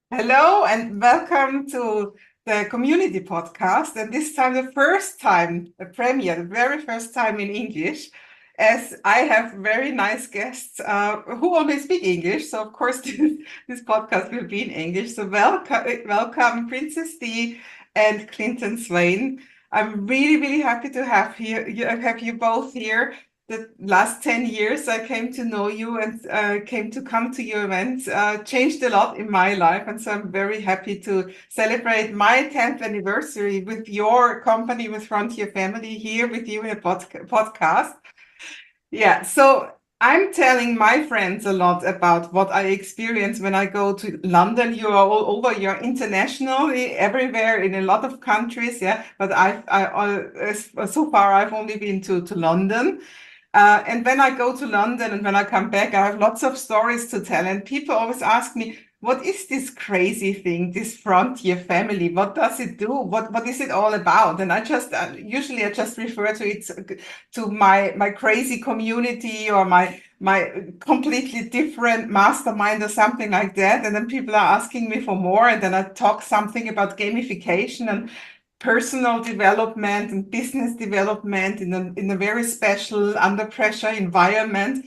Hello and welcome to the community podcast. And this time, the first time, the premiere, the very first time in English, as I have very nice guests who only speak English. So, of course, this podcast will be in English. So, welcome Princess D and Clinton Swain. I'm really, really happy to have you both here. The last 10 years I came to know you and came to come to your events changed a lot in my life. And so I'm very happy to celebrate my 10th anniversary with your company, with Frontier Family, here with you in a podcast. Yeah, so I'm telling my friends a lot about what I experience when I go to London. You are all over, you're internationally everywhere in a lot of countries, yeah. But so far I've only been to London. And when I go to London and when I come back, I have lots of stories to tell. And people always ask me, what is this crazy thing, this Frontier Family? What does it do? What is it all about? And I just usually I just refer to it to my crazy community or my completely different mastermind or something like that. And then people are asking me for more, and then I talk something about gamification and personal development and business development in a very special under pressure environment.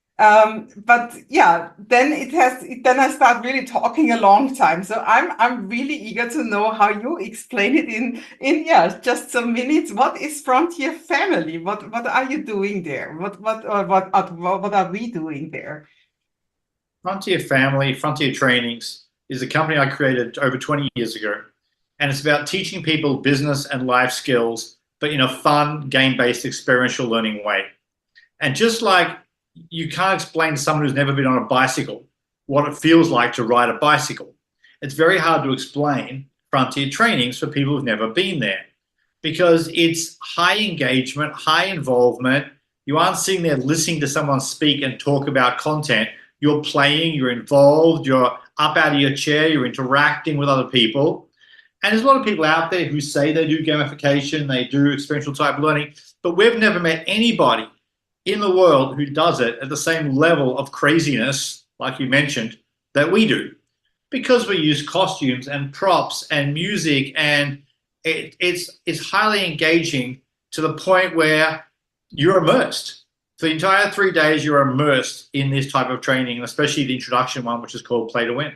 But yeah, then I start really talking a long time. So I'm really eager to know how you explain it in yeah, just some minutes. What is Frontier Family? What are you doing there? What are we doing there? Frontier Family, Frontier Trainings is a company I created over 20 years ago. And it's about teaching people business and life skills, but in a fun, game-based, experiential learning way. And just like you can't explain to someone who's never been on a bicycle what it feels like to ride a bicycle, it's very hard to explain Frontier Trainings for people who've never been there because it's high engagement, high involvement. You aren't sitting there listening to someone speak and talk about content. You're playing, you're involved, you're up out of your chair, you're interacting with other people. And there's a lot of people out there who say they do gamification, they do experiential type learning, but we've never met anybody in the world who does it at the same level of craziness, like you mentioned, that we do. Because we use costumes and props and music, and it's highly engaging to the point where you're immersed. For the entire 3 days, you're immersed in this type of training, especially the introduction one, which is called Play to Win.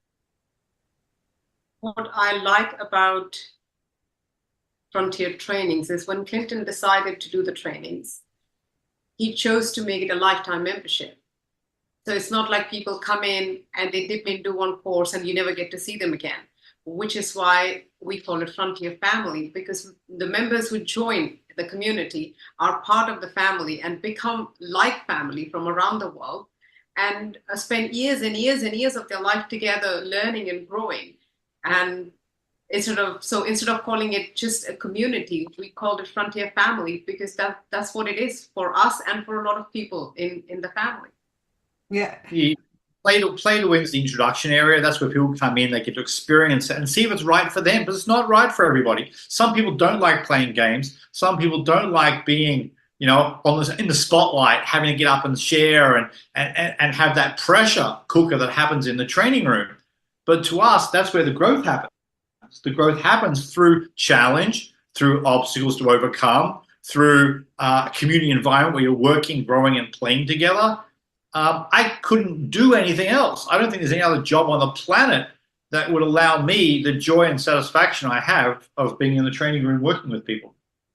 What I like about Frontier Trainings is when Clinton decided to do the trainings, he chose to make it a lifetime membership. So it's not like people come in and they dip into one course and you never get to see them again, which is why we call it Frontier Family, because the members who join the community are part of the family and become like family from around the world and spend years and years and years of their life together learning and growing. And instead of calling it just a community, we called it Frontier Family because that's what it is for us and for a lot of people in the family. Yeah. The Play to Win is the introduction area. That's where people come in, they get to experience it and see if it's right for them, but it's not right for everybody. Some people don't like playing games. Some people don't like being, in the spotlight, having to get up and share and have that pressure cooker that happens in the training room. But to us, that's where the growth happens. The growth happens through challenge, through obstacles to overcome, through a community environment where you're working, growing, and playing together. I couldn't do anything else. I don't think there's any other job on the planet that would allow me the joy and satisfaction I have of being in the training room working with people.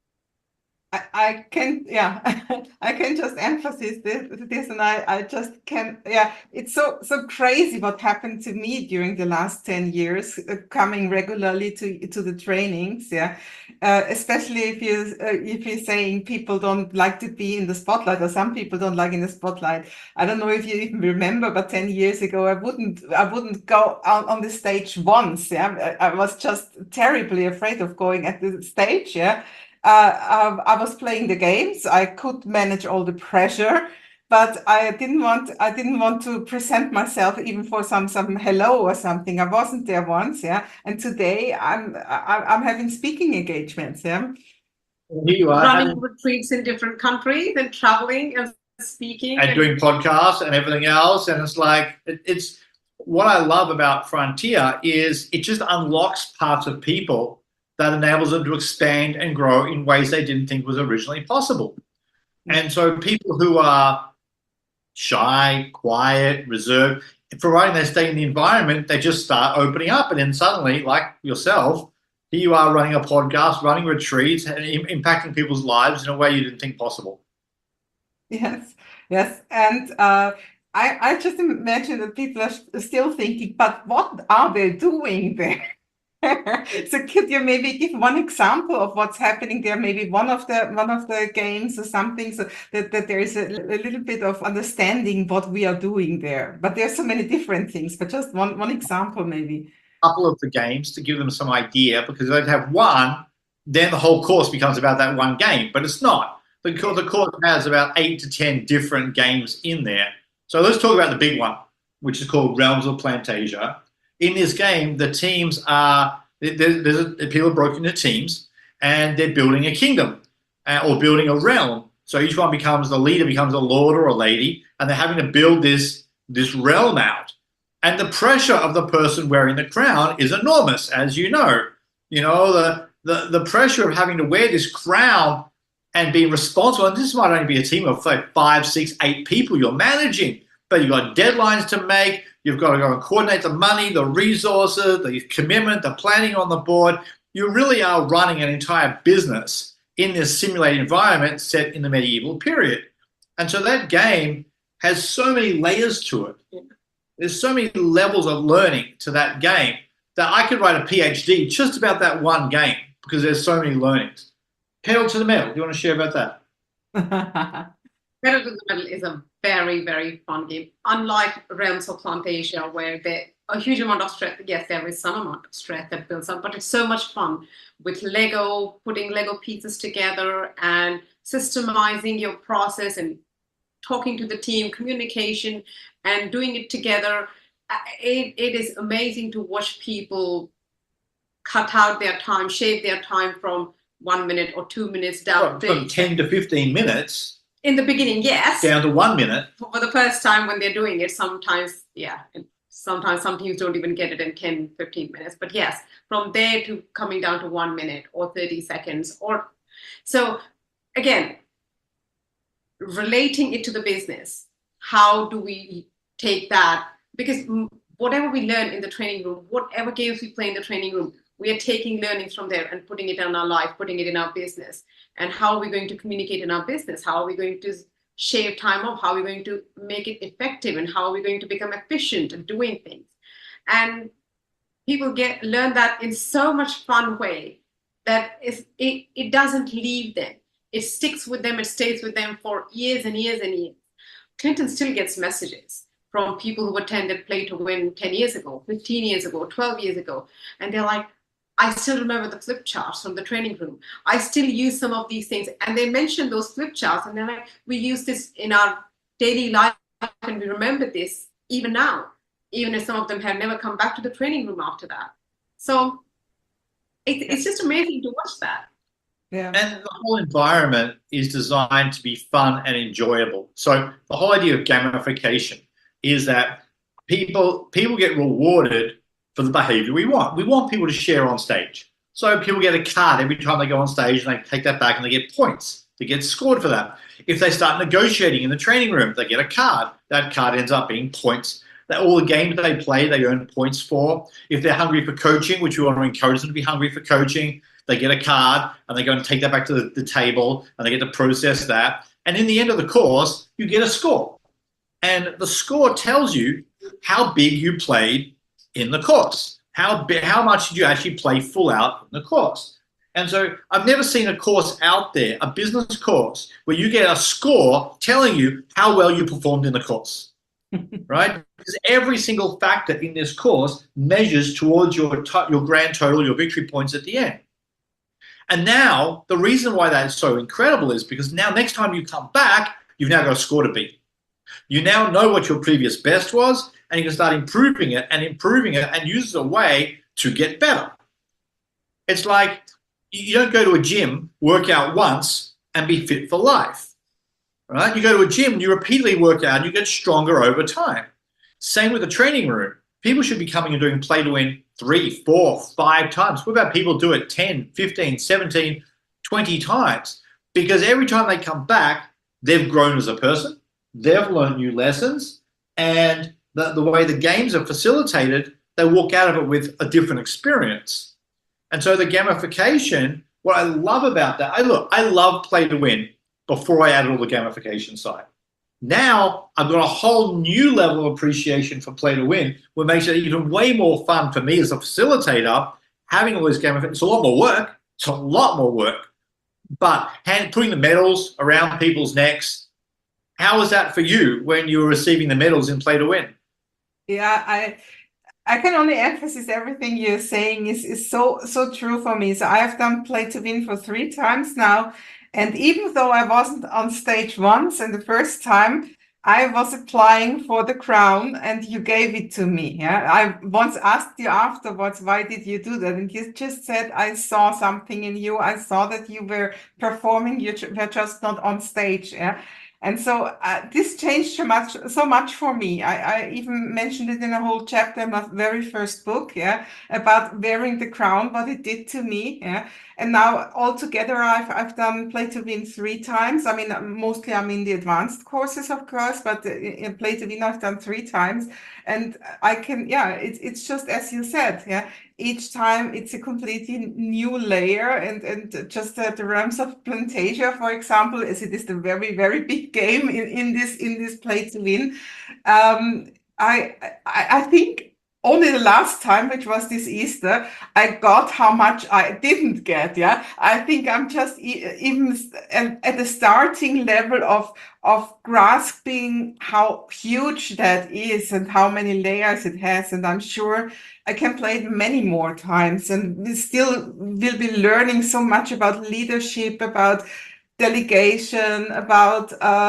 I can, yeah, I can just emphasize this, and I just can, yeah, it's so crazy what happened to me during the last 10 years, coming regularly to the trainings, yeah, especially if you're saying people don't like to be in the spotlight, or some people don't like in the spotlight. I don't know if you even remember, but 10 years ago, I wouldn't go out on the stage once, yeah, I was just terribly afraid of going at the stage, yeah. I was playing the games. I could manage all the pressure, but I didn't want to present myself even for some hello or something. I wasn't there once, yeah. And today I'm having speaking engagements, yeah. Here you are, running retreats in different countries and traveling and speaking and doing podcasts and everything else, and it's like it's what I love about Frontier is it just unlocks parts of people that enables them to expand and grow in ways they didn't think was originally possible. And so people who are shy, quiet, reserved, providing they stay in the environment, they just start opening up. And then suddenly, like yourself, here you are running a podcast, running retreats, and impacting people's lives in a way you didn't think possible. Yes, yes. And I just imagine that people are still thinking, but what are they doing there? So could you maybe give one example of what's happening there? Maybe one of the games or something, so that there is a little bit of understanding what we are doing there. But there's so many different things. But just one example, maybe. A couple of the games to give them some idea, because if they have one, then the whole course becomes about that one game. But it's not. The course has about 8 to 10 different games in there. So let's talk about the big one, which is called Realms of Plantasia. In this game, the teams are, people are broken into teams, and they're building a kingdom or building a realm. So each one becomes, the leader becomes a lord or a lady, and they're having to build this realm out. And the pressure of the person wearing the crown is enormous, as you know. You know, the pressure of having to wear this crown and being responsible, and this might only be a team of like 5, 6, 8 people you're managing, but you've got deadlines to make. You've got to go and coordinate the money, the resources, the commitment, the planning on the board. You really are running an entire business in this simulated environment set in the medieval period. And so that game has so many layers to it. There's so many levels of learning to that game that I could write a PhD just about that one game because there's so many learnings. Pedal to the Metal, do you want to share about that? Pedal to the Metal is a very, very fun game. Unlike Realms of Plantasia, where there's a huge amount of stress. Yes, there is some amount of stress that builds up, but it's so much fun with Lego, putting Lego pieces together and systemizing your process and talking to the team, communication, and doing it together. It is amazing to watch people cut out their time, shave their time from 1 minute or 2 minutes down. From 10 to 15 minutes. In the beginning, yes. Down to 1 minute. For the first time when they're doing it, sometimes, yeah. Sometimes some teams don't even get it in 10, 15 minutes. But yes, from there to coming down to 1 minute or 30 seconds. So again, relating it to the business, how do we take that? Because whatever we learn in the training room, whatever games we play in the training room, we are taking learnings from there and putting it in our life, putting it in our business. And how are we going to communicate in our business? How are we going to shave time off? How are we going to make it effective? And how are we going to become efficient at doing things? And people learn that in so much fun way that it doesn't leave them. It sticks with them. It stays with them for years and years and years. Clinton still gets messages from people who attended Play to Win 10 years ago, 15 years ago, 12 years ago. And they're like, I still remember the flip charts from the training room. I still use some of these things. And they mention those flip charts. And they're like, we use this in our daily life and we remember this even now, even if some of them have never come back to the training room after that. So it's just amazing to watch that. Yeah. And the whole environment is designed to be fun and enjoyable. So the whole idea of gamification is that people get rewarded for the behavior we want. We want people to share on stage. So people get a card every time they go on stage and they take that back and they get points. They get scored for that. If they start negotiating in the training room, they get a card. That card ends up being points. That all the games they play, they earn points for. If they're hungry for coaching, which we want to encourage them to be hungry for coaching, they get a card and they go and take that back to the table and they get to process that. And in the end of the course, you get a score. And the score tells you how big you played in the course. How much did you actually play full out in the course? And so I've never seen a course out there, a business course, where you get a score telling you how well you performed in the course, right? Because every single factor in this course measures towards your grand total, your victory points at the end. And now the reason why that is so incredible is because now next time you come back, you've now got a score to beat. You now know what your previous best was, and you can start improving it and use it as a way to get better. It's like you don't go to a gym, work out once, and be fit for life, right? You go to a gym, you repeatedly work out, and you get stronger over time. Same with the training room. People should be coming and doing play to win 3, 4, 5 times. What about people do it 10, 15, 17, 20 times? Because every time they come back, they've grown as a person, they've learned new lessons, and the way the games are facilitated, they walk out of it with a different experience. And so the gamification, what I love about that, I love play to win before I added all the gamification side. Now I've got a whole new level of appreciation for play to win, which makes it even way more fun for me as a facilitator, having all this gamification. It's a lot more work. It's a lot more work. But putting the medals around people's necks, how was that for you when you were receiving the medals in play to win? Yeah, I can only emphasize everything you're saying is so true for me. So I have done play to win for 3 times now. And even though I wasn't on stage once, and the first time I was applying for the crown and you gave it to me. Yeah, I once asked you afterwards, why did you do that? And you just said, I saw something in you. I saw that you were performing. You were just not on stage. Yeah. And so this changed so much for me. I even mentioned it in a whole chapter in my very first book, yeah, about wearing the crown, what it did to me, yeah. And now altogether, I've done play to win 3 times. I mean, mostly I'm in the advanced courses, of course, but in play to win I've done 3 times, and I can, yeah, it's just as you said, yeah. Each time it's a completely new layer, and just the realms of Plantasia, for example, as it is the very, very big game in this play to win. I think only the last time, which was this Easter, I got how much I didn't get. Yeah, I think I'm just even at the starting level of grasping how huge that is and how many layers it has. And I'm sure I can play it many more times, and we still will be learning so much about leadership, about delegation, about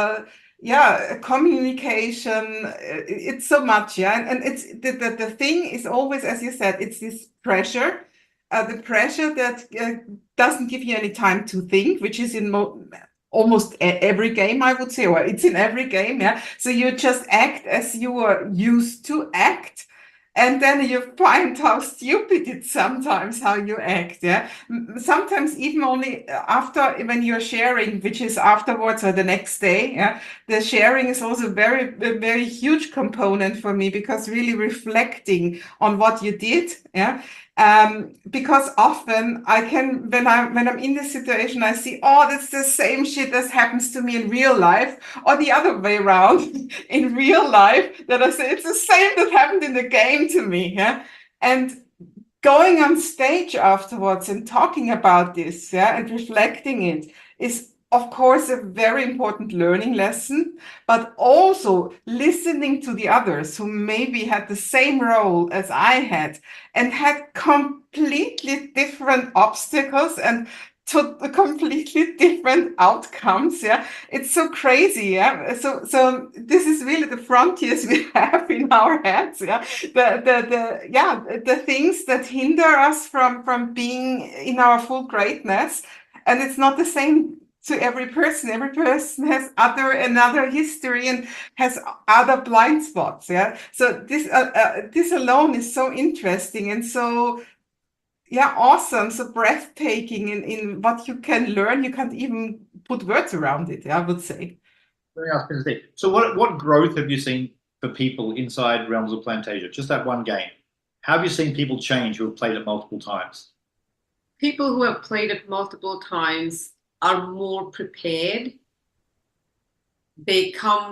communication. It's so much, yeah. And it's the thing is always, as you said, it's this pressure, the pressure that doesn't give you any time to think, which is in almost every game, I would say, or it's in every game, yeah. So you just act as you are used to act. And then you find how stupid it's sometimes how you act, yeah. Sometimes even only after, when you're sharing, which is afterwards or the next day, yeah. The sharing is also a very huge component for me, because really reflecting on what you did, yeah. Because often I can, when I'm in this situation, I see, oh, that's the same shit that happens to me in real life, or the other way around in real life, that I say it's the same that happened in the game to me. Yeah. And going on stage afterwards and talking about this, yeah, and reflecting it is, of course, a very important learning lesson, but also listening to the others who maybe had the same role as I had and had completely different obstacles and to completely different outcomes. Yeah, it's so crazy. Yeah, so this is really the frontiers we have in our heads. Yeah, the things that hinder us from being in our full greatness, and it's not the same to every person. Every person has another history and has other blind spots. Yeah. So this alone is so interesting and so, yeah, awesome. So breathtaking in what you can learn. You can't even put words around it, I would say. So what growth have you seen for people inside Realms of Plantasia? Just that one game. How have you seen people change who have played it multiple times? People who have played it multiple times are more prepared. They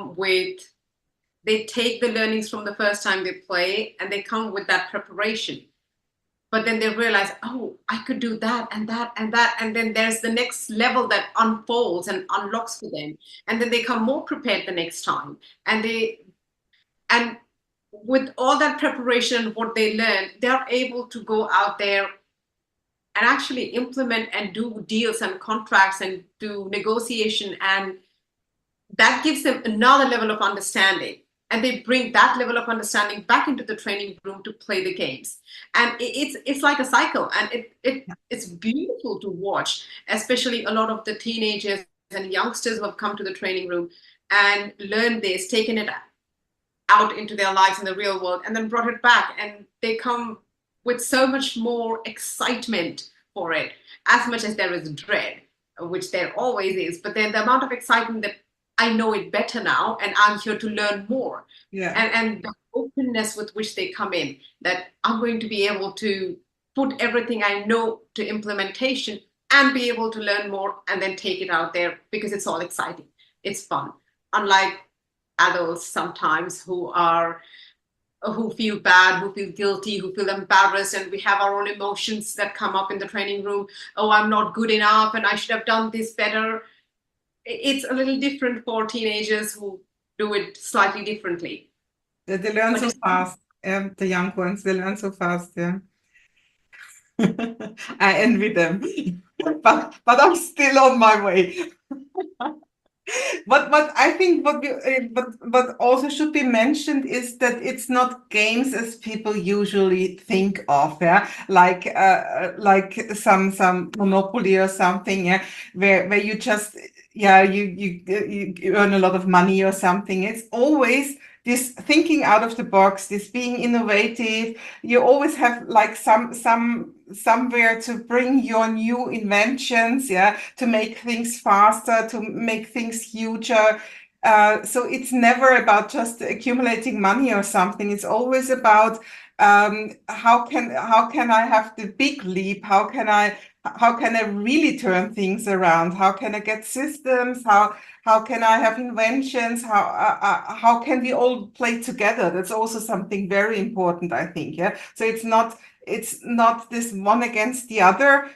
take the learnings from the first time they play, and they come with that preparation. But then they realize, oh, I could do that and that and that. And then there's the next level that unfolds and unlocks for them. And then they come more prepared the next time. And with all that preparation, what they learn, they're able to go out there and actually implement and do deals and contracts and do negotiation. And that gives them another level of understanding. And they bring that level of understanding back into the training room to play the games. And it's like a cycle. And it's beautiful to watch, especially a lot of the teenagers and youngsters who have come to the training room and learned this, taken it out into their lives in the real world and then brought it back, and they come with so much more excitement for it, as much as there is dread, which there always is, but then the amount of excitement that I know it better now and I'm here to learn more. Yeah. And the openness with which they come in, that I'm going to be able to put everything I know to implementation and be able to learn more and then take it out there, because it's all exciting. It's fun. Unlike adults sometimes who feel bad, who feel guilty, who feel embarrassed, and we have our own emotions that come up in the training room. Oh, I'm not good enough and I should have done this better. It's a little different for teenagers who do it slightly differently. They learn so fast. The young ones, they learn so fast. Yeah. I envy them, but I'm still on my way. But I think what also should be mentioned is that it's not games as people usually think of, yeah, like some Monopoly or something, yeah, where you just you earn a lot of money or something. It's always this thinking out of the box, this being innovative. You always have like somewhere to bring your new inventions, yeah, to make things faster, to make things huger. So it's never about just accumulating money or something. It's always about how can I have the big leap? How can I really turn things around? How can I get systems? How can I have inventions? How can we all play together? That's also something very important, I think. Yeah. So it's not this one against the other.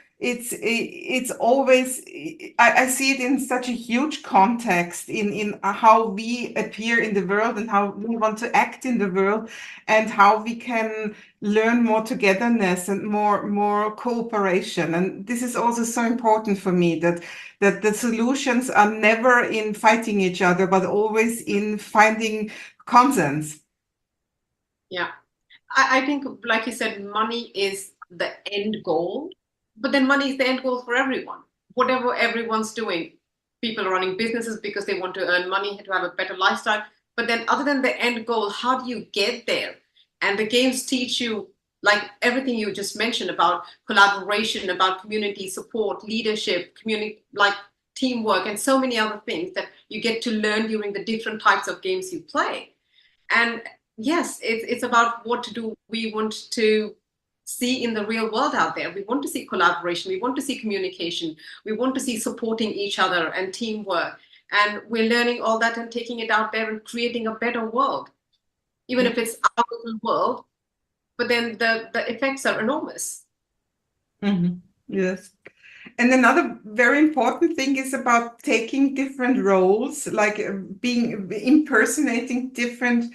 It's always, I see it in such a huge context in how we appear in the world and how we want to act in the world, and how we can learn more togetherness and more cooperation. And this is also so important for me, that the solutions are never in fighting each other, but always in finding consensus. Yeah. I think, like you said, money is the end goal, but then money is the end goal for everyone. Whatever everyone's doing, people are running businesses because they want to earn money, to have a better lifestyle. But then other than the end goal, how do you get there? And the games teach you, like everything you just mentioned about collaboration, about community support, leadership, community, like teamwork, and so many other things that you get to learn during the different types of games you play. And yes, it's about what do we want to see in the real world out there. We want to see collaboration. We want to see communication. We want to see supporting each other and teamwork. And we're learning all that and taking it out there and creating a better world, even if it's our little world. But then the effects are enormous. Mm-hmm. Yes. And another very important thing is about taking different roles, like impersonating different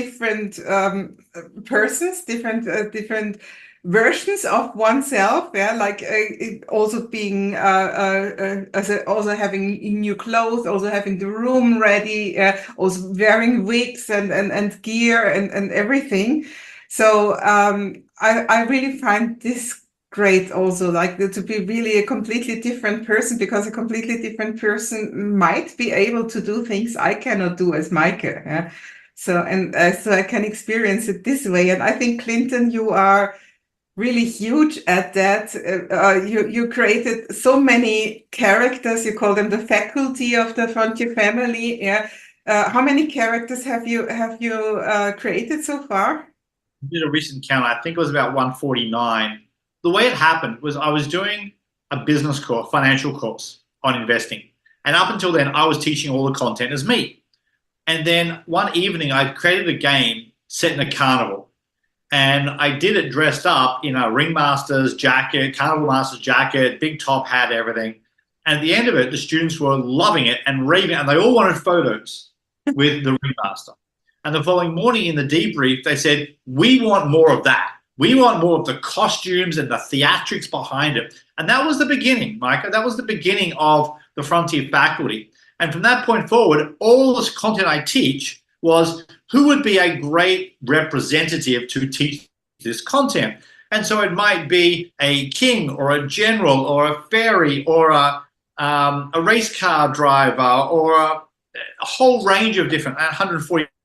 persons, different versions of oneself. Yeah, like also being also having new clothes, also having the room ready, also wearing wigs and gear and everything. So I really find this great also, like to be really a completely different person, because a completely different person might be able to do things I cannot do as Maike. Yeah? So I can experience it this way. And I think, Clinton, you are really huge at that. You created so many characters. You call them the faculty of the Frontier family. Yeah. How many characters have you created so far? I did a recent count. I think it was about 149. The way it happened was I was doing a business course, financial course on investing. And up until then, I was teaching all the content as me. And then one evening, I created a game set in a carnival. And I did it dressed up in a ringmaster's jacket, carnival master's jacket, big top hat, everything. And at the end of it, the students were loving it and raving, and they all wanted photos with the ringmaster. And the following morning in the debrief, they said, we want more of that. We want more of the costumes and the theatrics behind it. And that was the beginning, Micah. That was the beginning of the Frontier faculty. And from that point forward, all this content I teach was who would be a great representative to teach this content. And so it might be a king or a general or a fairy or a race car driver or a whole range of different, 140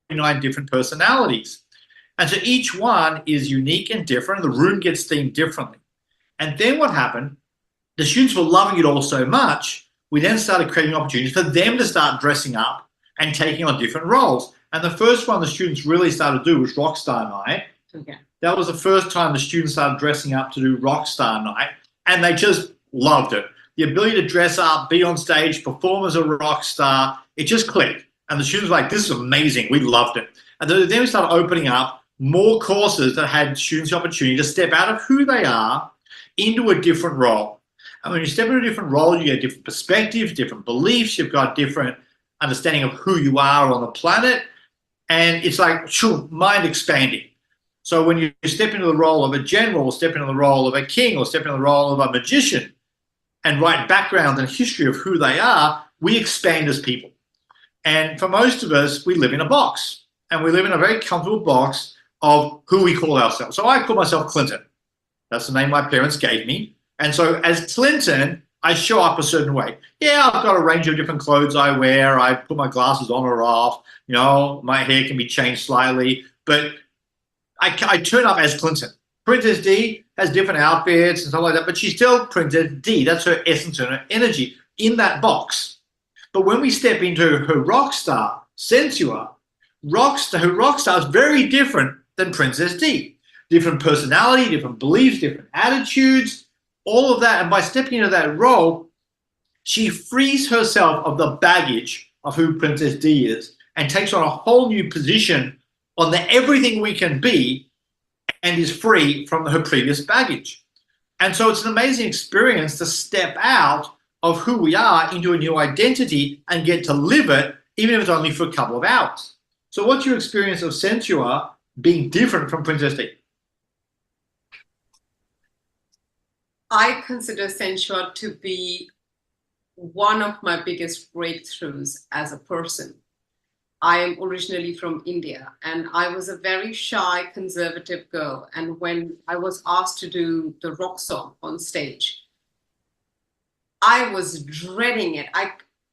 49 different personalities. And so each one is unique and different. The room gets themed differently. And then what happened, the students were loving it all so much, we then started creating opportunities for them to start dressing up and taking on different roles. And the first one the students really started to do was Rockstar Night. Okay. That was the first time the students started dressing up to do Rockstar Night, and they just loved it. The ability to dress up, be on stage, perform as a rock star, it just clicked. And the students were like, this is amazing. We loved it. And then we started opening up more courses that had students the opportunity to step out of who they are into a different role. And when you step into a different role, you get different perspectives, different beliefs, you've got different understanding of who you are on the planet. And it's like, sure, mind expanding. So when you step into the role of a general, or step into the role of a king, or step into the role of a magician, and write background and history of who they are, we expand as people. And for most of us, we live in a box. And we live in a very comfortable box of who we call ourselves. So I call myself Clinton. That's the name my parents gave me. And so as Clinton, I show up a certain way. Yeah, I've got a range of different clothes I wear. I put my glasses on or off. You know, my hair can be changed slightly. But I turn up as Clinton. Princess D has different outfits and stuff like that, but she's still Princess D. That's her essence and her energy in that box. But when we step into her rock star, Sensua, her rock star is very different than Princess D. Different personality, different beliefs, different attitudes, all of that. And by stepping into that role, she frees herself of the baggage of who Princess D is and takes on a whole new position on the everything we can be, and is free from her previous baggage. And so it's an amazing experience to step out of who we are into a new identity and get to live it, even if it's only for a couple of hours. So what's your experience of Sensua being different from Princess D? I consider Sensua to be one of my biggest breakthroughs as a person. I am originally from India, and I was a very shy, conservative girl. And when I was asked to do the rock song on stage, I was dreading it. I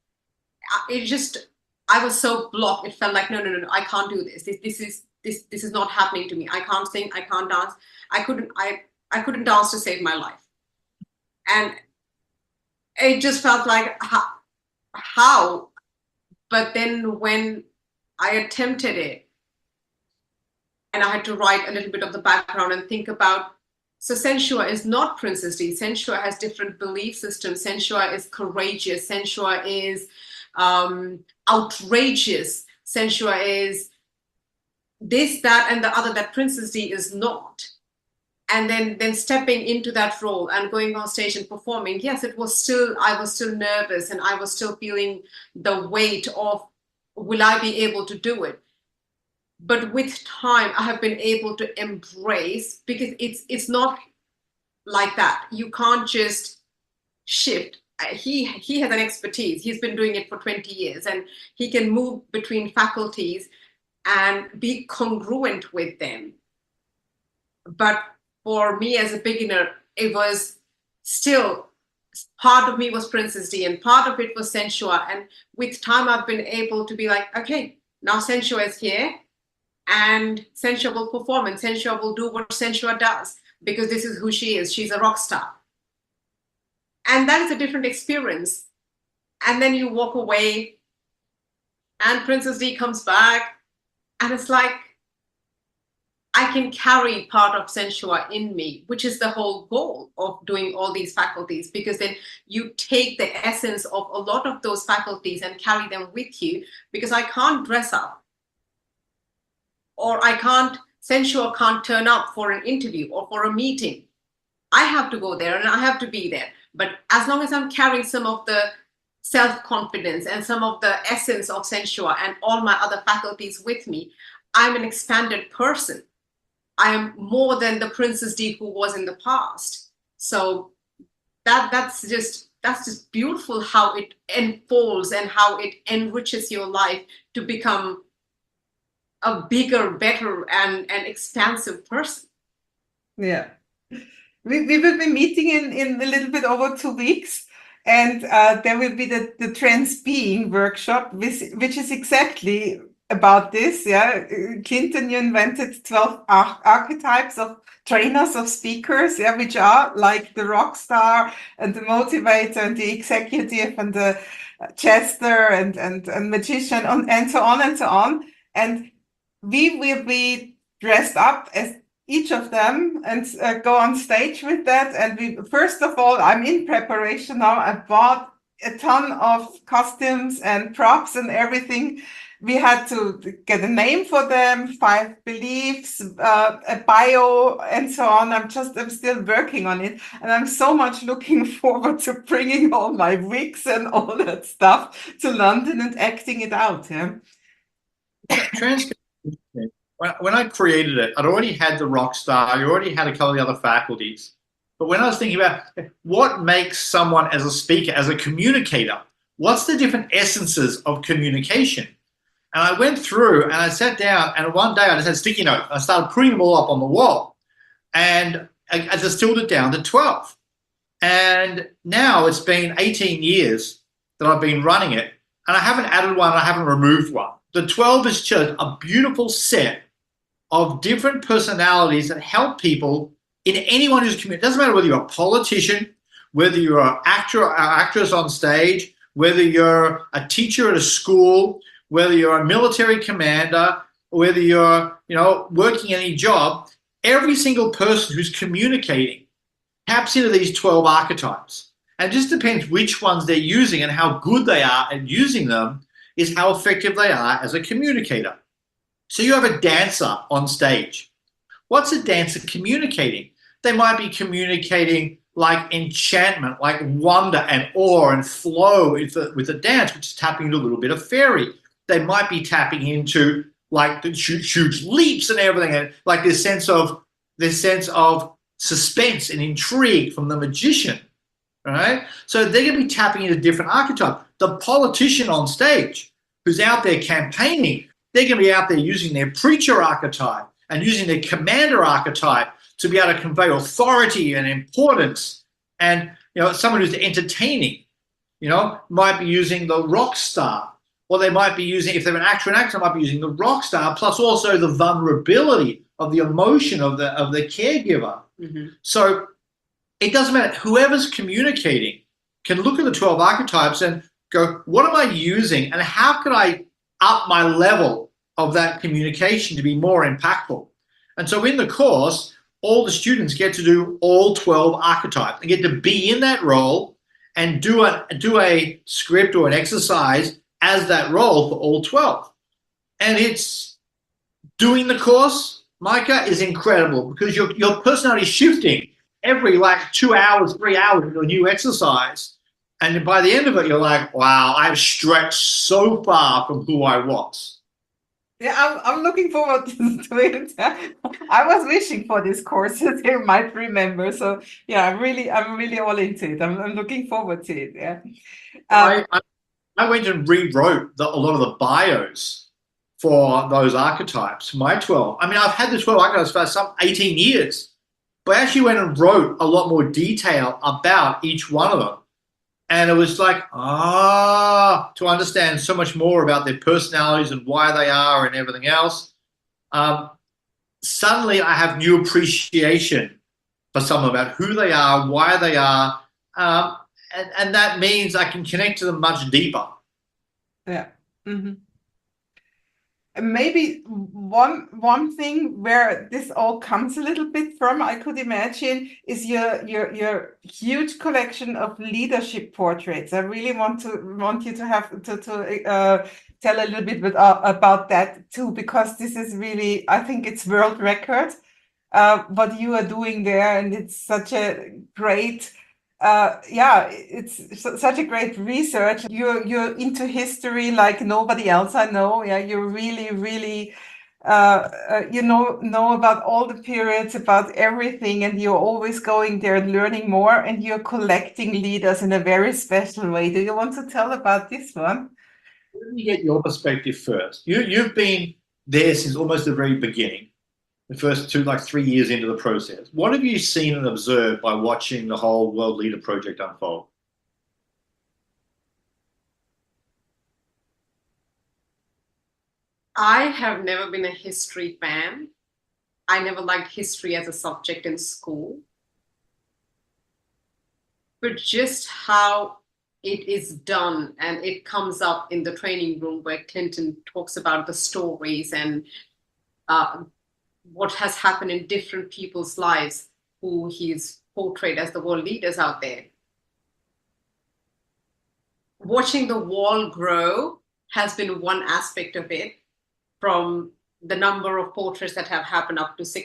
was so blocked. It felt like, no, I can't do this. This is not happening to me. I can't sing. I can't dance. I couldn't dance to save my life. And it just felt like, how? But then when I attempted it, and I had to write a little bit of the background and think about, so Sensua is not Princess D. Sensua has different belief systems. Sensua is courageous. Sensua is outrageous. Sensua is this, that, and the other that Princess D is not. And then stepping into that role and going on stage and performing, yes, I was still nervous, and I was still feeling the weight of, will I be able to do it? But with time, I have been able to embrace, because it's not like that. You can't just shift. He has an expertise. He's been doing it for 20 years, and he can move between faculties and be congruent with them. But for me as a beginner, it was still, part of me was Princess D and part of it was Sensua. And with time, I've been able to be like, okay, now Sensua is here, and Sensua will perform, and Sensua will do what Sensua does, because this is who she is. She's a rock star. And that is a different experience. And then you walk away, and Princess D comes back, and it's like, I can carry part of Sensua in me, which is the whole goal of doing all these faculties, because then you take the essence of a lot of those faculties and carry them with you, because I can't dress up, or Sensua can't turn up for an interview or for a meeting. I have to go there and I have to be there. But as long as I'm carrying some of the self-confidence and some of the essence of Sensua and all my other faculties with me, I'm an expanded person. I am more than the Princess D who was in the past. So that's just beautiful how it unfolds and how it enriches your life to become a bigger, better, and expansive person. Yeah. We will be meeting in a little bit over 2 weeks, and there will be the Trans Being workshop, which is exactly about this. Yeah, Clinton, you invented 12 archetypes of trainers, of speakers, yeah, which are like the rock star and the motivator and the executive and the jester and magician and so on and so on. And we will be dressed up as each of them and go on stage with that. And we, first of all, I'm in preparation now. I bought a ton of costumes and props and everything. We had to get a name for them, 5 beliefs, a bio, and so on. I'm still working on it. And I'm so much looking forward to bringing all my wigs and all that stuff to London and acting it out. Yeah. When I created it, I'd already had the rock star, I already had a couple of the other faculties. But when I was thinking about what makes someone as a speaker, as a communicator, what's the different essences of communication? And I went through and I sat down, and one day I just had sticky notes. I started putting them all up on the wall, and I distilled it down to 12. And now it's been 18 years that I've been running it, and I haven't added one, I haven't removed one. The 12 is just a beautiful set of different personalities that help people in anyone who's communicating. It doesn't matter whether you're a politician, whether you're an actor or actress on stage, whether you're a teacher at a school, whether you're a military commander, whether you're, working any job, every single person who's communicating taps into these 12 archetypes. And it just depends which ones they're using, and how good they are at using them is how effective they are as a communicator. So you have a dancer on stage. What's a dancer communicating? They might be communicating like enchantment, like wonder and awe and flow with a dance, which is tapping into a little bit of fairy. They might be tapping into like the huge leaps and everything, and like this sense of suspense and intrigue from the magician, right? So they're going to be tapping into different archetypes. The politician on stage who's out there campaigning, they're going to be out there using their preacher archetype and using their commander archetype to be able to convey authority and importance. And someone who's entertaining, might be using the rock star, or they might be using, if they're an actor, might be using the rock star, plus also the vulnerability of the emotion of the caregiver. Mm-hmm. So it doesn't matter. Whoever's communicating can look at the 12 archetypes and go, what am I using, and how could I up my level of that communication to be more impactful? And so in the course, all the students get to do all 12 archetypes and get to be in that role and do a script or an exercise as that role for all 12. And it's doing the course, Micah, is incredible, because your personality is shifting every 2 hours, 3 hours into a new exercise. And by the end of it, you're like, wow, I've stretched so far from who I was. Yeah, I'm looking forward to it. I was wishing for this course, as you might remember. So yeah, I'm really all into it. I'm looking forward to it. Yeah. I went and rewrote a lot of the bios for those archetypes, my 12. I mean, I've had the 12 archetypes for some 18 years, but I actually went and wrote a lot more detail about each one of them. And it was like, to understand so much more about their personalities and why they are and everything else. Suddenly I have new appreciation for someone, about who they are, why they are. And that means I can connect to them much deeper. Yeah. Mm-hmm. Maybe one thing where this all comes a little bit from, I could imagine, is your huge collection of leadership portraits. I really want you to have to tell a little bit about that too, because this is really, I think it's world record what you are doing there, and it's such a great. It's such a great research. You're into history like nobody else I know. Yeah, you're really know about all the periods, about everything, and you're always going there and learning more, and you're collecting leaders in a very special way. Do you want to tell about this one? Let me get your perspective first. You've been there since almost the very beginning. The first 3 years into the process. What have you seen and observed by watching the whole World Leader Project unfold? I have never been a history fan. I never liked history as a subject in school. But just how it is done, and it comes up in the training room where Clinton talks about the stories and what has happened in different people's lives who he's portrayed as the world leaders out there. Watching the wall grow has been one aspect of it, from the number of portraits that have happened up to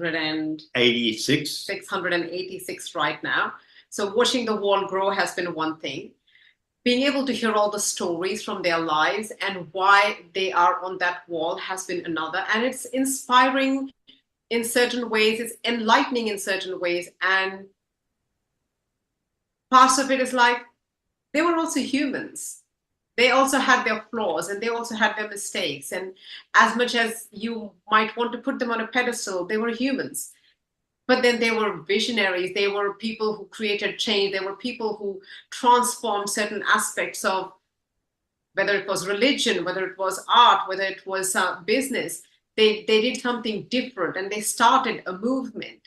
686 right now. So watching the wall grow has been one thing. Being able to hear all the stories from their lives and why they are on that wall has been another. And it's inspiring in certain ways, it's enlightening in certain ways. And part of it is like, they were also humans. They also had their flaws and they also had their mistakes. And as much as you might want to put them on a pedestal, they were humans. But then they were visionaries. They were people who created change. They were people who transformed certain aspects of, whether it was religion, whether it was art, whether it was business. They did something different and they started a movement.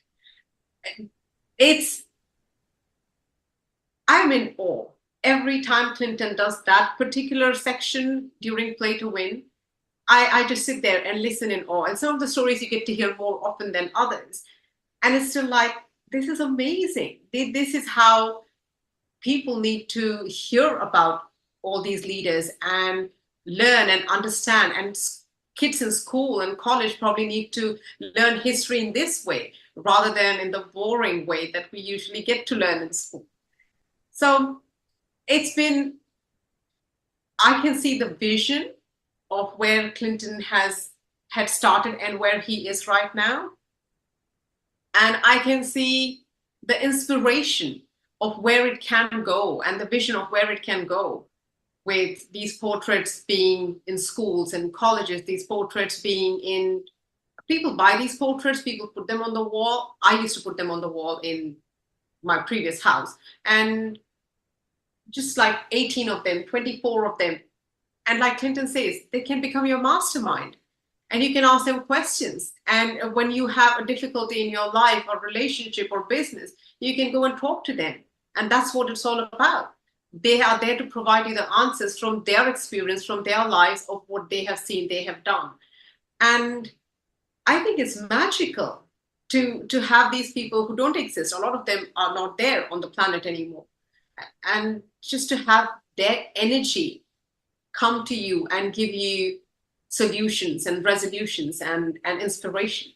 I'm in awe. Every time Clinton does that particular section during Play to Win, I just sit there and listen in awe. And some of the stories you get to hear more often than others. And it's still like, this is amazing. This is how people need to hear about all these leaders and learn and understand. And kids in school and college probably need to learn history in this way, rather than in the boring way that we usually get to learn in school. So it's been, I can see the vision of where Clinton had started and where he is right now. And I can see the inspiration of where it can go and the vision of where it can go, with these portraits being in schools and colleges, these portraits being in, people buy these portraits, people put them on the wall. I used to put them on the wall in my previous house. And just like 18 of them, 24 of them. And like Clinton says, they can become your mastermind. And you can ask them questions. And when you have a difficulty in your life or relationship or business, you can go and talk to them. And that's what it's all about. They are there to provide you the answers from their experience, from their lives, of what they have seen, they have done. And I think it's magical to have these people who don't exist. A lot of them are not there on the planet anymore. And just to have their energy come to you and give you solutions and resolutions and inspiration.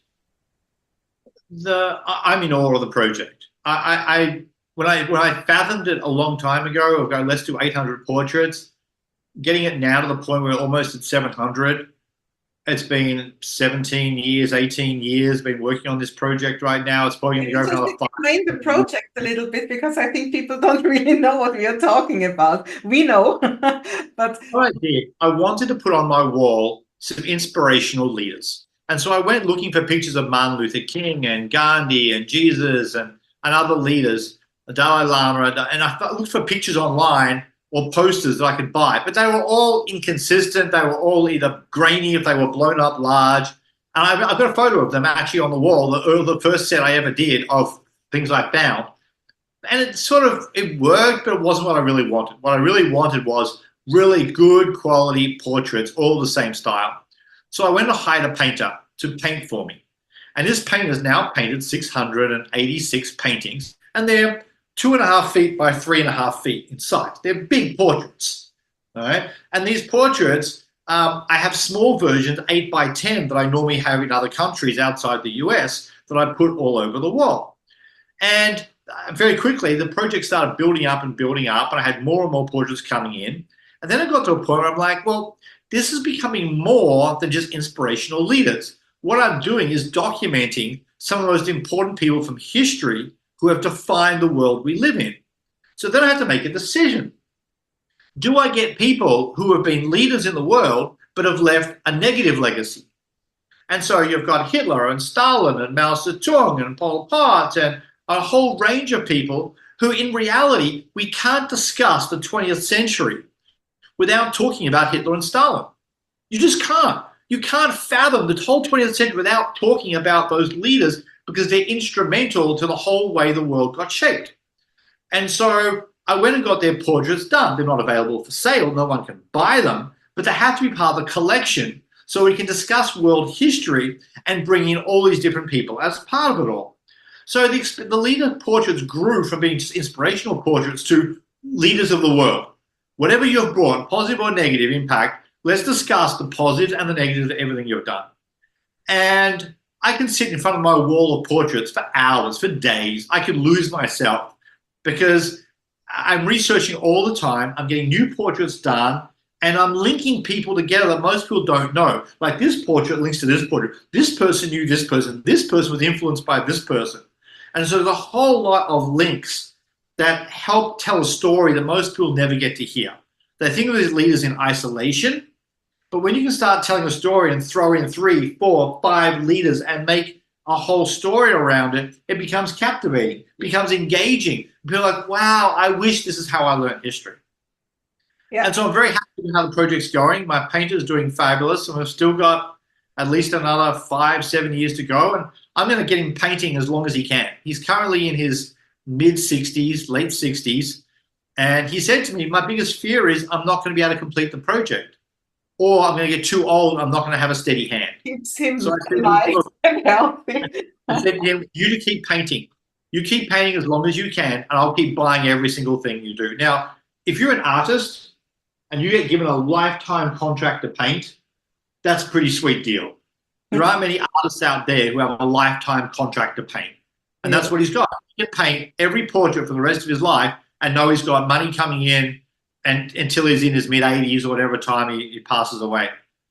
I'm in awe of the project. When I fathomed it a long time ago, of going, let's do 800 portraits, getting it now to the point where we're almost at 700. It's been 17 years, 18 years, been working on this project right now. It's probably going to go for another 5. Explain the project a little bit, because I think people don't really know what we are talking about. We know, but what I did, I wanted to put on my wall some inspirational leaders. And so I went looking for pictures of Martin Luther King and Gandhi and Jesus and other leaders, the Dalai Lama, and I looked for pictures online or posters that I could buy, but they were all inconsistent. They were all either grainy if they were blown up large. And I've got a photo of them actually on the wall, the first set I ever did of things I found. And it worked, but it wasn't what I really wanted. What I really wanted was really good quality portraits, all the same style. So I went and hired a painter to paint for me. And this painter has now painted 686 paintings, and they're 2.5 feet by 3.5 feet in size. They're big portraits, all right? And these portraits, I have small versions, 8 by 10, that I normally have in other countries outside the US that I put all over the wall. And very quickly, the project started building up, and I had more and more portraits coming in. And then I got to a point where I'm like, well, this is becoming more than just inspirational leaders. What I'm doing is documenting some of the most important people from history who have defined the world we live in. So then I had to make a decision. Do I get people who have been leaders in the world but have left a negative legacy? And so you've got Hitler and Stalin and Mao Zedong and Pol Pot and a whole range of people who, in reality, we can't discuss the 20th century without talking about Hitler and Stalin. You just can't. You can't fathom the whole 20th century without talking about those leaders because they're instrumental to the whole way the world got shaped. And so I went and got their portraits done. They're not available for sale. No one can buy them, but they have to be part of the collection so we can discuss world history and bring in all these different people as part of it all. So the leader portraits grew from being just inspirational portraits to leaders of the world. Whatever you've brought, positive or negative impact, let's discuss the positive and the negative of everything you've done. And I can sit in front of my wall of portraits for hours, for days. I could lose myself because I'm researching all the time. I'm getting new portraits done, and I'm linking people together that most people don't know. Like this portrait links to this portrait. This person knew this person. This person was influenced by this person. And so there's a whole lot of links that help tell a story that most people never get to hear. They think of these leaders in isolation, but when you can start telling a story and throw in 3, 4, 5 leaders and make a whole story around it, it becomes captivating, becomes engaging. People are like, wow, I wish this is how I learned history. Yeah. And so I'm very happy with how the project's going. My painter's doing fabulous, and we've still got at least another 5, 7 years to go. And I'm going to get him painting as long as he can. He's currently in his mid-60s, late 60s. And he said to me, my biggest fear is I'm not going to be able to complete the project. Or I'm going to get too old, I'm not going to have a steady hand. Keeps him alive and healthy. I said to him, you to keep painting. You keep painting as long as you can, and I'll keep buying every single thing you do. Now, if you're an artist and you get given a lifetime contract to paint, that's a pretty sweet deal. There aren't many artists out there who have a lifetime contract to paint. And that's what he's got. He can paint every portrait for the rest of his life and know he's got money coming in and until he's in his mid-80s or whatever time he passes away.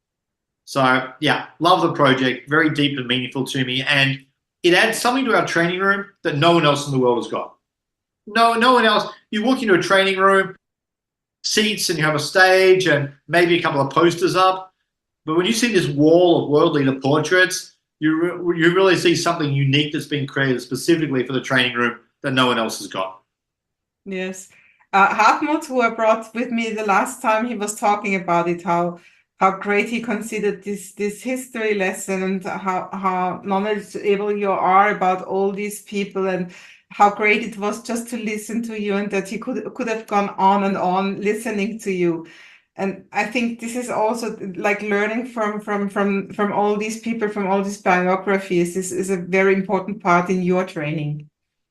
So, yeah, love the project. Very deep and meaningful to me. And it adds something to our training room that no one else in the world has got. No one else. You walk into a training room, seats, and you have a stage and maybe a couple of posters up. But when you see this wall of world leader portraits, you really see something unique that's been created specifically for the training room that no one else has got. Yes. Hartmut, who I brought with me the last time, he was talking about it, how great he considered this history lesson and how knowledgeable you are about all these people and how great it was just to listen to you and that he could have gone on and on listening to you. And I think this is also like learning from all these people, from all these biographies is a very important part in your training.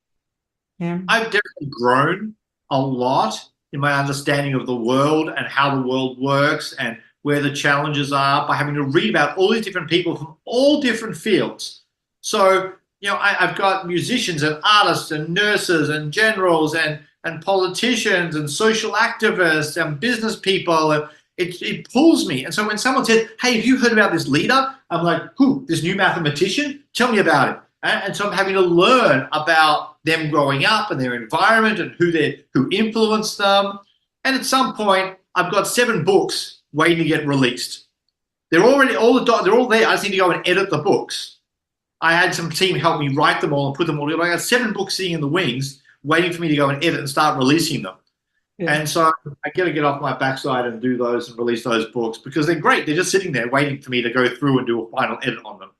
Yeah. I've definitely grown a lot in my understanding of the world and how the world works and where the challenges are by having to read about all these different people from all different fields. So, you know, I've got musicians and artists and nurses and generals and politicians and social activists and business people, and it pulls me. And so when someone says, hey, have you heard about this leader? I'm like, who? This new mathematician? Tell me about it. And so I'm having to learn about them growing up and their environment and who influenced them. And at some point, I've got 7 books waiting to get released. They're all there. I just need to go and edit the books. I had some team help me write them all and put them all together. I got 7 books sitting in the wings waiting for me to go and edit and start releasing them. Yeah. And so I got to get off my backside and do those and release those books because they're great. They're just sitting there waiting for me to go through and do a final edit on them.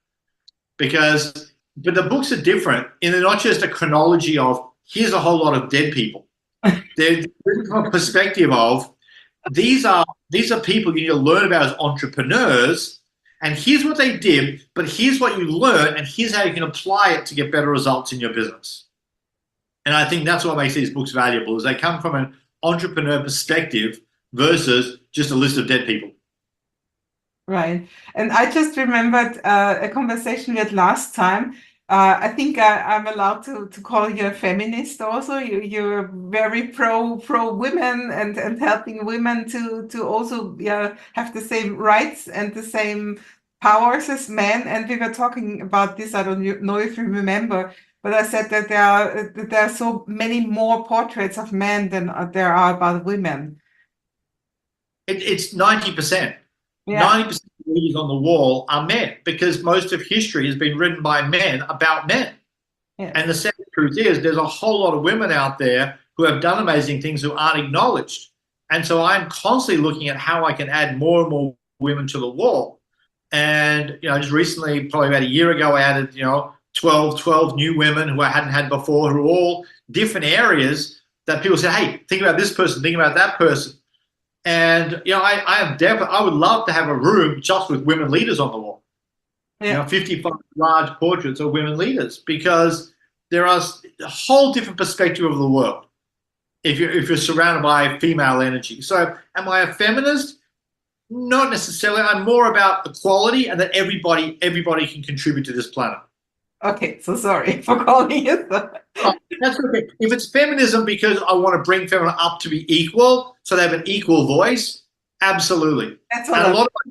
But the books are different, and they're not just a chronology of here's a whole lot of dead people. They're from a perspective of these are people you need to learn about as entrepreneurs, and here's what they did, but here's what you learn, and here's how you can apply it to get better results in your business. And I think that's what makes these books valuable, is they come from an entrepreneur perspective versus just a list of dead people. Right. And I just remembered a conversation we had last time. I think I'm allowed to call you a feminist also. You're very pro women and helping women to also have the same rights and the same powers as men. And we were talking about this. I don't know if you remember, but I said that there are so many more portraits of men than there are about women. It's 90%. Yeah. 90% of the leaders on the wall are men because most of history has been written by men about men. Yeah. And the sad truth is there's a whole lot of women out there who have done amazing things who aren't acknowledged. And so I'm constantly looking at how I can add more and more women to the wall. And, just recently, probably about a year ago, I added, 12 new women who I hadn't had before, who are all different areas that people say, hey, think about this person, think about that person. And, I would love to have a room just with women leaders on the wall. 55 large portraits of women leaders, because there are a whole different perspective of the world if you're surrounded by female energy. So am I a feminist? Not necessarily. I'm more about equality and that everybody can contribute to this planet. Okay, so sorry for calling it that. Oh, that's okay. If it's feminism because I want to bring women up to be equal, so they have an equal voice, absolutely. That's what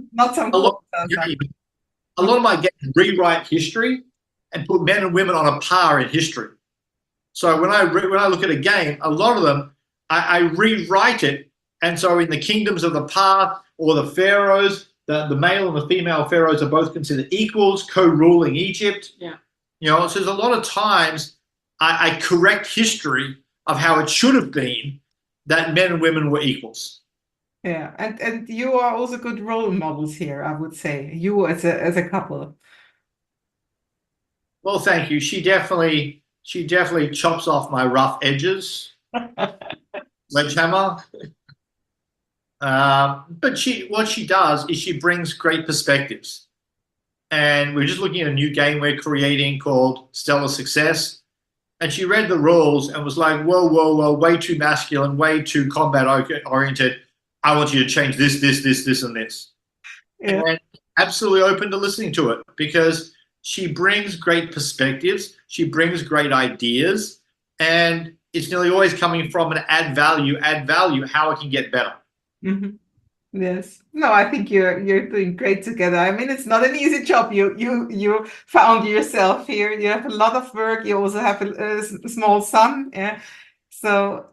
a lot of my games rewrite history and put men and women on a par in history. So when I look at a game, a lot of them, I rewrite it. And so in the kingdoms of the past, or the pharaohs, the male and the female pharaohs are both considered equals, co-ruling Egypt. Yeah. So there's a lot of times I correct history of how it should have been, that men and women were equals. Yeah, and you are also good role models here, I would say. You as a couple. Well, thank you. She definitely chops off my rough edges. Sledgehammer. But what she does is she brings great perspectives. And we're just looking at a new game we're creating called Stellar Success. And she read the rules and was like, whoa, way too masculine, way too combat oriented. I want you to change this, and this. Yeah. And absolutely open to listening to it, because she brings great perspectives. She brings great ideas. And it's nearly always coming from an add value, how it can get better. Mm-hmm. Yes. No, I think you're doing great together. I mean, it's not an easy job. You found yourself here. You have a lot of work. You also have a small son. Yeah. So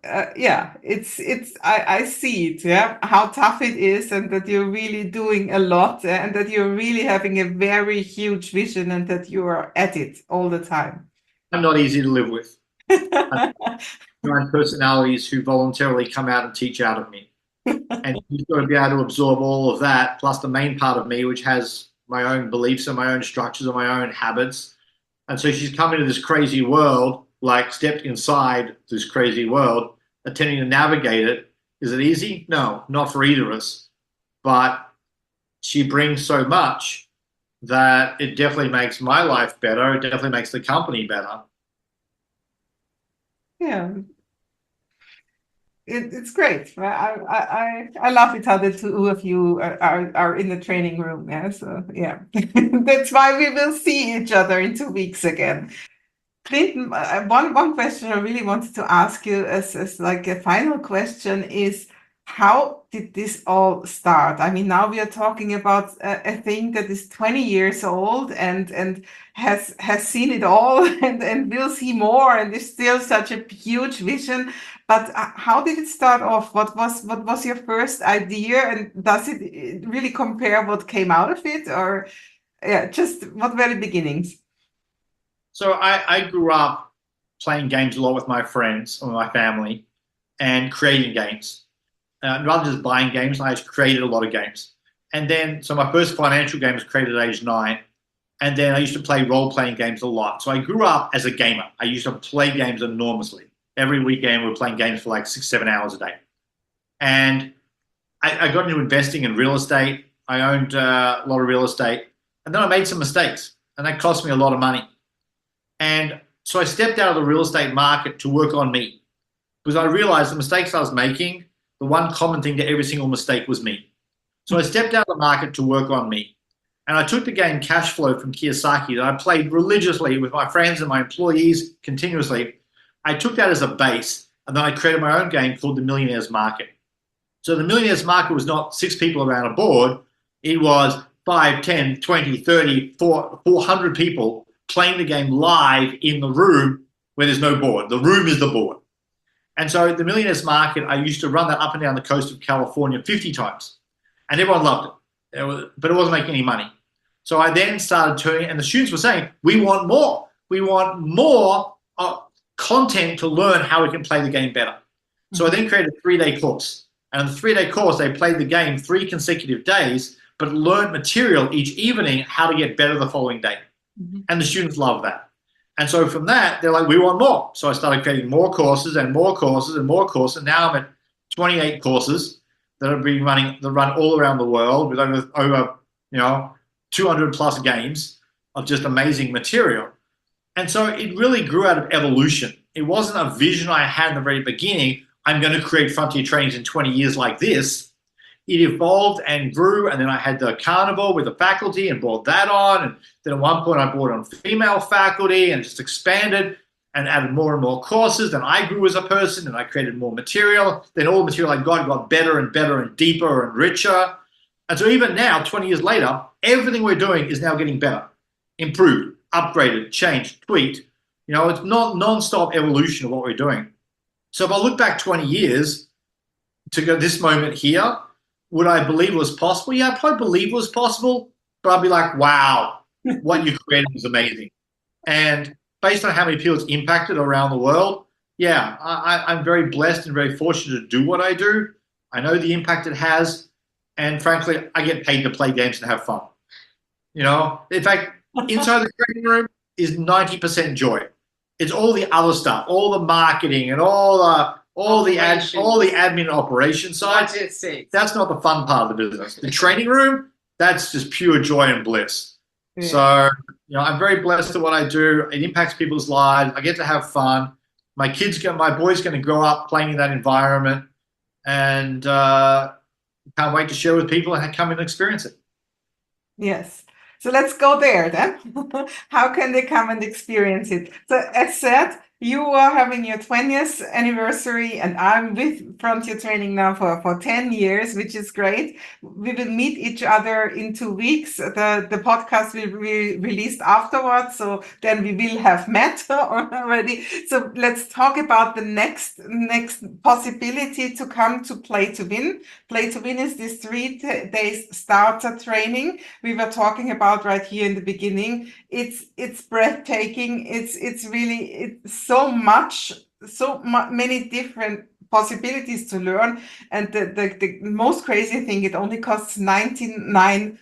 I see it. Yeah, how tough it is, and that you're really doing a lot, and that you're really having a very huge vision, and that you are at it all the time. I'm not easy to live with. Personalities who voluntarily come out and teach out of me. And you've got to be able to absorb all of that, plus the main part of me, which has my own beliefs and my own structures and my own habits. And so she's come into this crazy world, like stepped inside this crazy world, attempting to navigate it. Is it easy? No, not for either of us. But she brings so much that it definitely makes my life better. It definitely makes the company better. Yeah. It's great. I love it how the two of you are in the training room. Yeah, so yeah, that's why we will see each other in 2 weeks again. Clinton, one question I really wanted to ask you as like a final question is, how did this all start? I mean, now we are talking about a thing that is 20 years old and has seen it all and will see more, and is still such a huge vision. But how did it start off? What was your first idea, and does it really compare what came out of it, or just what were the beginnings? So I grew up playing games a lot with my friends or my family, and creating games. Rather than just buying games, I just created a lot of games. And then, so my first financial game was created at age 9. And then I used to play role-playing games a lot. So I grew up as a gamer. I used to play games enormously. Every weekend we were playing games for like 6-7 hours a day. And I got into investing in real estate. I owned a lot of real estate. And then I made some mistakes. And that cost me a lot of money. And so I stepped out of the real estate market to work on me. Because I realized the mistakes I was making, the one common thing to every single mistake was me. So I stepped out of the market to work on me. And I took the game Cash Flow from Kiyosaki that I played religiously with my friends and my employees continuously. I took that as a base, and then I created my own game called the Millionaires Market. So the Millionaires Market was not 6 people around a board. It was 5, 10, 20, 30, 400 people playing the game live in the room where there's no board. The room is the board. And so the Millionaires Market, I used to run that up and down the coast of California 50 times. And everyone loved it. But it wasn't making any money. So I then started turning, and the students were saying, we want more. We want more content to learn how we can play the game better. So I then created a 3-day course. And in the 3-day course, they played the game 3 consecutive days, but learn material each evening how to get better the following day. And the students love that. And so from that, they're like, we want more. So I started creating more courses and more courses and more courses. And now I'm at 28 courses that have been running, that run all around the world with over 200 plus games of just amazing material. And so it really grew out of evolution. It wasn't a vision I had in the very beginning. I'm going to create Frontier Trainings in 20 years like this. It evolved and grew, and then I had the carnival with the faculty and brought that on. And then at one point I brought on female faculty and just expanded and added more and more courses. Then I grew as a person and I created more material. Then all the material I got better and better and deeper and richer. And so even now, 20 years later, everything we're doing is now getting better, improved, upgraded, changed, tweaked. It's not non-stop evolution of what we're doing. So if I look back 20 years to go this moment here, would I believe it was possible? Yeah, I probably believe it was possible, but I'd be like, wow, what you created was amazing. And based on how many people it's impacted around the world, yeah, I'm very blessed and very fortunate to do what I do. I know the impact it has. And frankly, I get paid to play games and have fun. In fact, inside the training room is 90% joy. It's all the other stuff, all the marketing and all the admin operation side. That's not the fun part of the business. The training room, that's just pure joy and bliss. Yeah. So, I'm very blessed at what I do. It impacts people's lives. I get to have fun. My boy's going to grow up playing in that environment, and can't wait to share with people and come and experience it. Yes. So let's go there then. How can they come and experience it? So as said, you are having your 20th anniversary, and I'm with Frontier Training now for 10 years, which is great. We will meet each other in 2 weeks. The podcast will be released afterwards, so then we will have met already. So let's talk about the next possibility to come to Play to Win. Play to Win is this 3 days starter training we were talking about right here in the beginning. It's breathtaking. It's really so many different possibilities to learn, and the most crazy thing, it only costs 99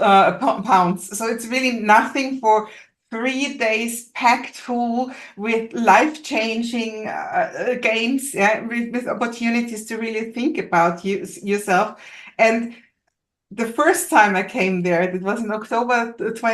pounds. So it's really nothing for 3 days packed full with life-changing games, with opportunities to really think about yourself. And the first time I came there, it was in October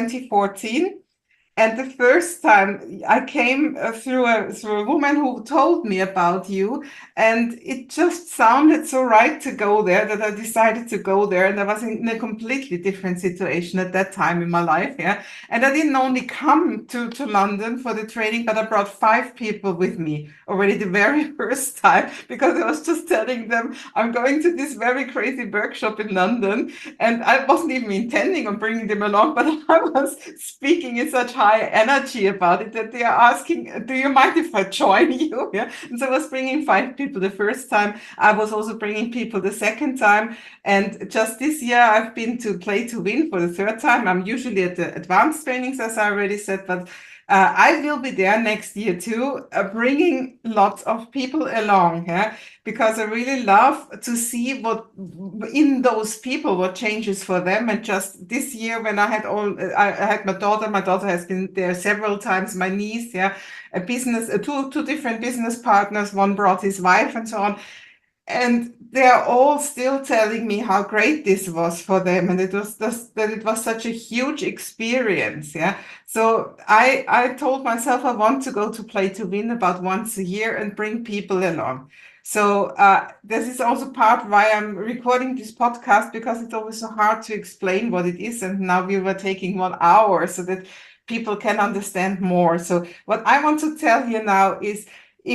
2014. And the first time I came through a woman who told me about you, and it just sounded so right to go there that I decided to go there. And I was in a completely different situation at that time in my life. Yeah. And I didn't only come to London for the training, but I brought 5 people with me already the very first time, because I was just telling them I'm going to this very crazy workshop in London. And I wasn't even intending on bringing them along, but I was speaking in such high energy about it that they are asking, do you mind if I join you? Yeah. And so I was bringing 5 people the first time. I was also bringing people the second time. And just this year, I've been to Play to Win for the 3rd time. I'm usually at the advanced trainings, as I already said, but I will be there next year too, bringing lots of people along, because I really love to see what in those people, what changes for them. And just this year, when I had my daughter has been there several times, my niece, a business, two different business partners, one brought his wife and so on. And they're all still telling me how great this was for them, and it was such a huge experience. Yeah. So I told myself I want to go to Play to Win about once a year and bring people along. So this is also part why I'm recording this podcast, because it's always so hard to explain what it is. And now we were taking 1 hour so that people can understand more. So what I want to tell you now is,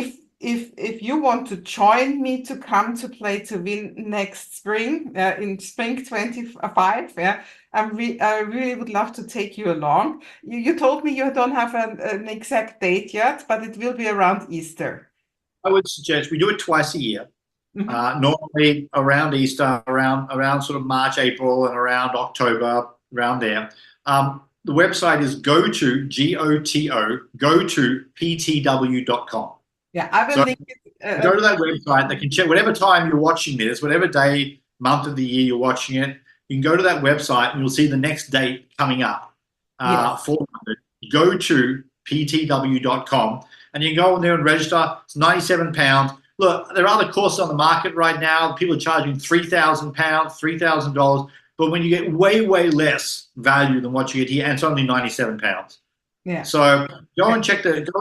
if you want to join me to come to Play to Win next spring, in spring 25, I really would love to take you along. You told me you don't have an exact date yet, but it will be around Easter. I would suggest we do it twice a year. Normally around Easter, around sort of March, April, and around October, around there. The website is go to ptw.com. Yeah, I will link it. Go to that website. They can check whatever time you're watching this, whatever day, month of the year you're watching it. you can go to that website and you'll see the next date coming up for London. Go to ptw.com and you can go on there and register. It's £97. Look, there are other courses on the market right now. People are charging £3,000, $3,000. But when you get way, way less value than what you get here, and it's only £97. Yeah. So go to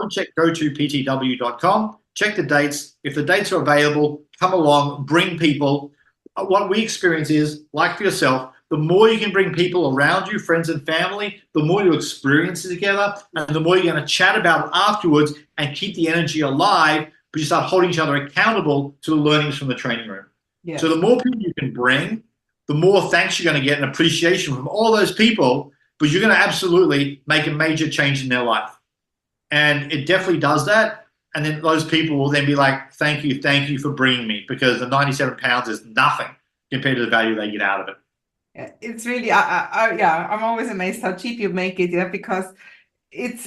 ptw.com, check the dates. If the dates are available, come along, bring people. What we experience is, like for yourself, the more you can bring people around you, friends and family, the more you experience it together, and the more you're going to chat about it afterwards and keep the energy alive, but you start holding each other accountable to the learnings from the training room. Yeah. So the more people you can bring, the more thanks you're going to get and appreciation from all those people, but you're going to absolutely make a major change in their life. And it definitely does that. And then those people will then be like, thank you for bringing me, because the £97 is nothing compared to the value they get out of it. It's really, I'm always amazed how cheap you make it, because it's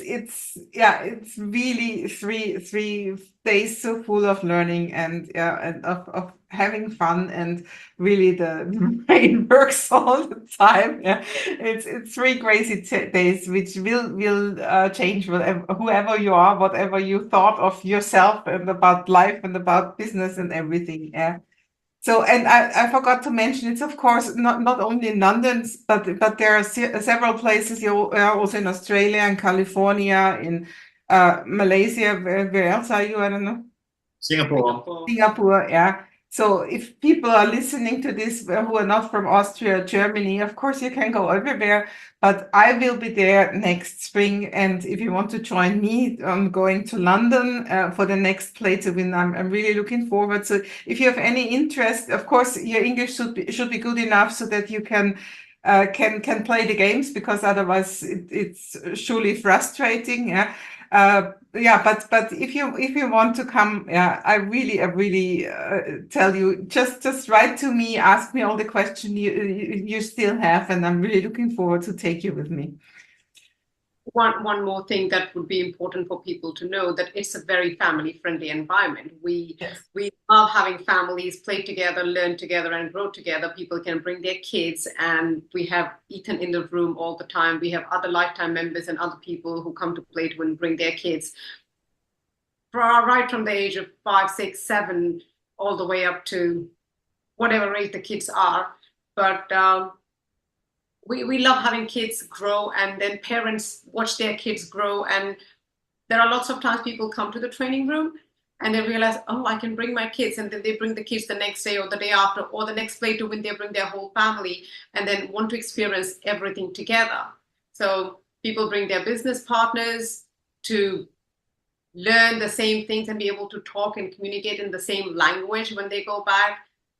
really three days so full of learning and of having fun, and really the brain works all the time. Yeah, it's 3 crazy days which will change whoever you are, whatever you thought of yourself and about life and about business and everything. Yeah. So, and I forgot to mention, it's of course not only in London, but there are several places. You are also in Australia and California, in Malaysia. Where else are you? I don't know. Singapore, yeah. So if people are listening to this who are not from Austria, Germany, of course you can go everywhere, but I will be there next spring. And if you want to join me, I'm going to London for the next Play to Win. I'm really looking forward. So if you have any interest, of course, your English should be good enough so that you can play the games, because otherwise it's surely frustrating. Yeah. But if you want to come, I really tell you, just write to me, ask me all the questions you still have, and I'm really looking forward to take you with me. One more thing that would be important for people to know, that it's a very family-friendly environment. We love having families play together, learn together, and grow together. People can bring their kids, and we have Ethan in the room all the time. We have other lifetime members and other people who come to Play to Win, bring their kids, right from the age of 5, 6, 7, all the way up to whatever age the kids are. But we love having kids grow, and then parents watch their kids grow. And there are lots of times people come to the training room and they realize, oh, I can bring my kids, and then they bring the kids the next day or the day after, or the next Play to Win, they bring their whole family and then want to experience everything together. So people bring their business partners to learn the same things and be able to talk and communicate in the same language when they go back.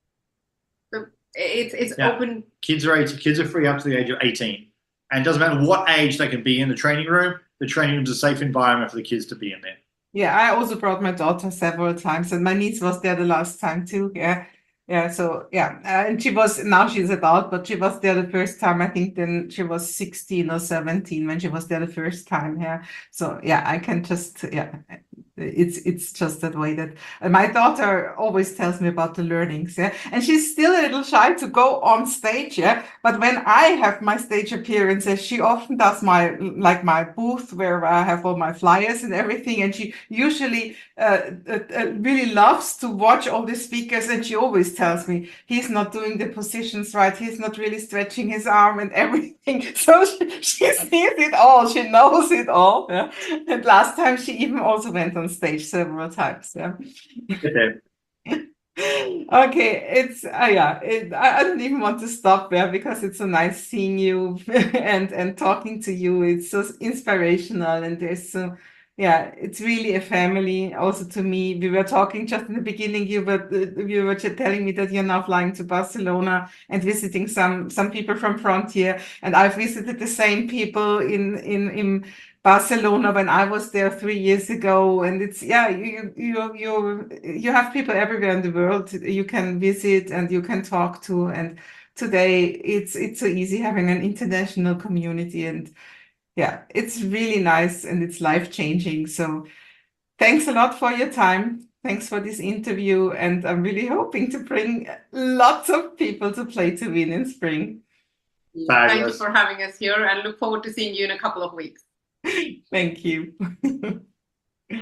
It's open. Kids are free up to the age of 18, and it doesn't matter what age they can be in the training room. The training room is a safe environment for the kids to be in there. Yeah, I also brought my daughter several times, and my niece was there the last time too. So and she's adult, but she was there the first time. I think then she was 16 or 17 when she was there the first time. Yeah, so I can just it's just that way that my daughter always tells me about the learnings. Yeah, and she's still a little shy to go on stage. Yeah, but when I have my stage appearances, she often does my booth where I have all my flyers and everything, and she usually really loves to watch all the speakers, and she always tells me he's not doing the positions right, he's not really stretching his arm and everything. So she sees it all, she knows it all. Yeah? And last time she even also went on stage several times. Yeah. Okay, it's I don't even want to stop there, because it's so nice seeing you and talking to you. It's so inspirational, and there's so it's really a family. Also to me, we were talking just in the beginning. You were telling me that you're now flying to Barcelona and visiting some people from Frontier, and I've visited the same people in Barcelona when I was there 3 years ago. And it's you have people everywhere in the world you can visit and you can talk to. And today it's so easy having an international community, and it's really nice, and it's life-changing. So thanks a lot for your time. Thanks for this interview. And I'm really hoping to bring lots of people to Play to Win in spring. Thank you Fabulous. for having us here, and look forward to seeing you in a couple of weeks. Thank you.